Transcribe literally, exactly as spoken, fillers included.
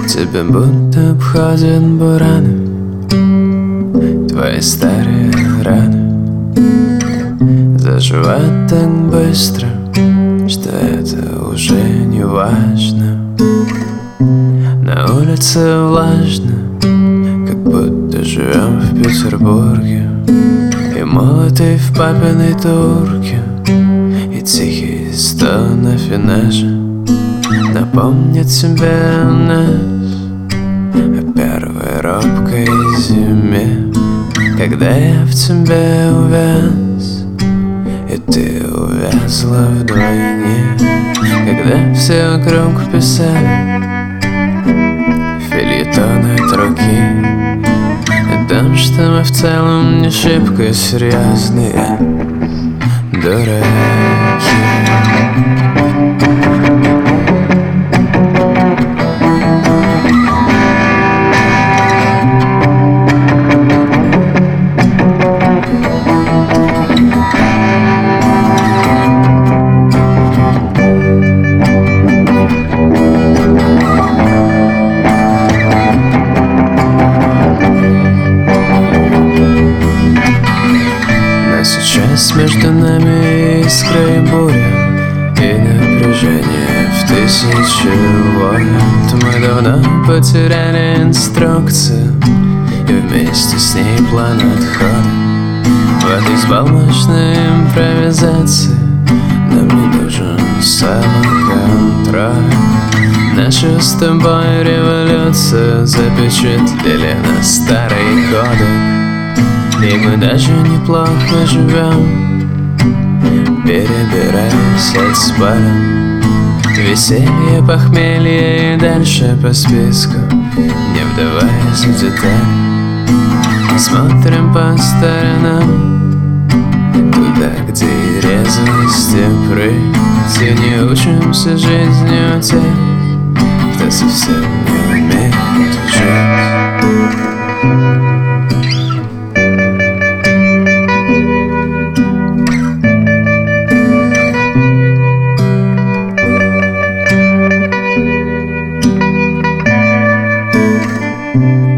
Тебя будто обходят бураны, твои старые раны заживают так быстро, что это уже не важно. На улице влажно, как будто живем в Петербурге, и молотый в папиной турке, и тихий стон на финаже напомнит тебе о нас, о первой робкой зиме, когда я в тебе увяз, и ты увязла вдвойне. Когда все вокруг писали фельетоны от руки о том, что мы в целом не шибко серьезные дураки. Сейчас между нами искра и буря, и напряжение в тысячи вольт. Мы давно потеряли инструкцию и вместе с ней план отхода. В этой взбалмошной импровизации нам не нужен самоконтроль. Нашу с тобой революцию запечатлели на старый кодек, и мы даже неплохо живем, перебираясь от спора. Веселье, похмелье и дальше по списку, не вдаваясь в детали. Смотрим по сторонам, туда, где и резвости прыть, и не учимся жизнью тех, кто совсем не умеет жить. Thank you.